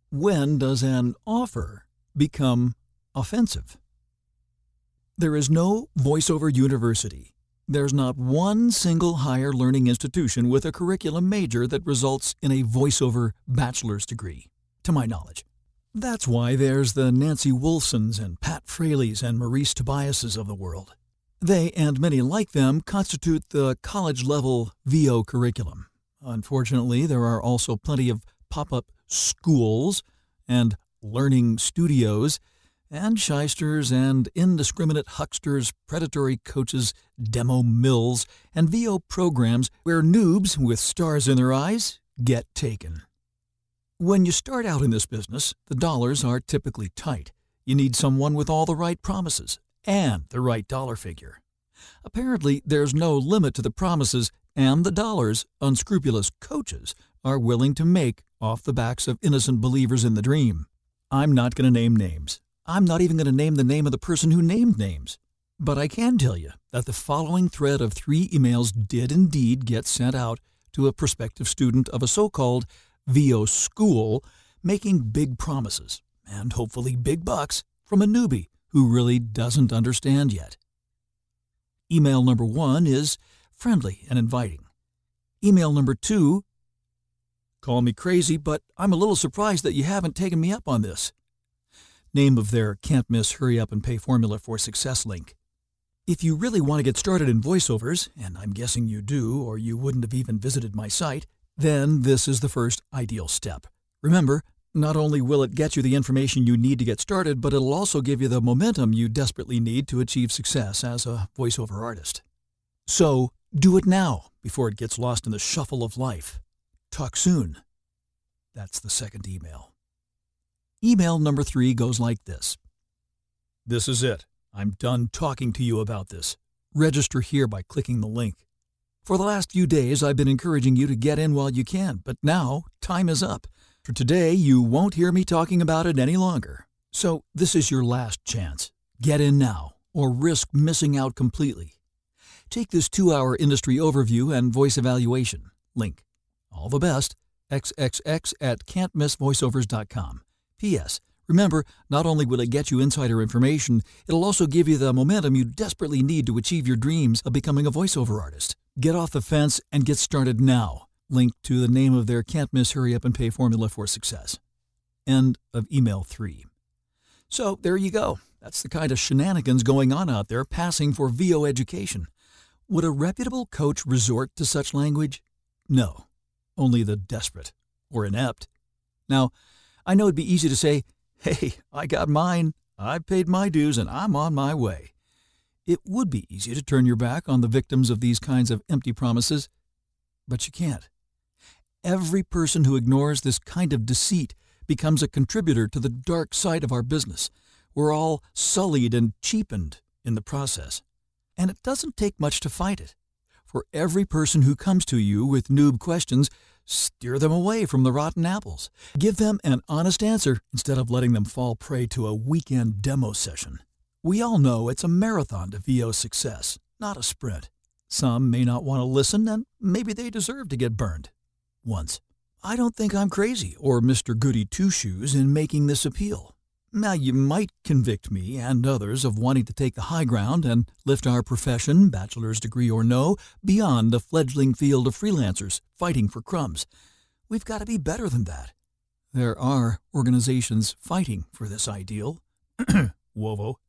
When does an offer become offensive? There is no voiceover university. There's not one single higher learning institution with a curriculum major that results in a voiceover bachelor's degree, to my knowledge. That's why there's the Nancy Wolfsons and Pat Fraleys and Maurice Tobiases of the world. They, and many like them, constitute the college-level VO curriculum. Unfortunately, there are also plenty of pop-up schools and learning studios and shysters and indiscriminate hucksters, predatory coaches, demo mills, and VO programs where noobs with stars in their eyes get taken. When you start out in this business, the dollars are typically tight. You need someone with all the right promises and the right dollar figure. Apparently, there's no limit to the promises and the dollars unscrupulous coaches are willing to make off the backs of innocent believers in the dream. I'm not going to name names. I'm not even going to name the name of the person who named names. But I can tell you that the following thread of 3 emails did indeed get sent out to a prospective student of a so-called VO school making big promises and hopefully big bucks from a newbie who really doesn't understand yet. Email number 1 is friendly and inviting. Email number 2, call me crazy, but I'm a little surprised that you haven't taken me up on this. Name of their can't miss hurry up and pay formula for success link. If you really want to get started in voiceovers, and I'm guessing you do or you wouldn't have even visited my site, then this is the first ideal step. Remember, not only will it get you the information you need to get started, but it'll also give you the momentum you desperately need to achieve success as a voiceover artist. So, do it now before it gets lost in the shuffle of life. Talk soon. That's the second email. Email number 3 goes like this. This is it. I'm done talking to you about this. Register here by clicking the link. For the last few days, I've been encouraging you to get in while you can, but now time is up. For today, you won't hear me talking about it any longer. So this is your last chance. Get in now, or risk missing out completely. Take this 2-hour industry overview and voice evaluation. Link. All the best. xxx@can'tmissvoiceovers.com. P.S. Remember, not only will it get you insider information, it'll also give you the momentum you desperately need to achieve your dreams of becoming a voiceover artist. Get off the fence and get started now. Link to the name of their can't miss hurry up and pay formula for success. End of email 3. So there you go. That's the kind of shenanigans going on out there passing for VO education. Would a reputable coach resort to such language? No. Only the desperate or inept. Now, I know it'd be easy to say, hey, I got mine, I've paid my dues, and I'm on my way. It would be easy to turn your back on the victims of these kinds of empty promises, but you can't. Every person who ignores this kind of deceit becomes a contributor to the dark side of our business. We're all sullied and cheapened in the process. And it doesn't take much to fight it. For every person who comes to you with noob questions, steer them away from the rotten apples. Give them an honest answer instead of letting them fall prey to a weekend demo session. We all know it's a marathon to VO success, not a sprint. Some may not want to listen, and maybe they deserve to get burned. Once. I don't think I'm crazy or Mr. Goody Two-Shoes in making this appeal. Now, you might convict me and others of wanting to take the high ground and lift our profession, bachelor's degree or no, beyond the fledgling field of freelancers fighting for crumbs. We've got to be better than that. There are organizations fighting for this ideal. Wovo.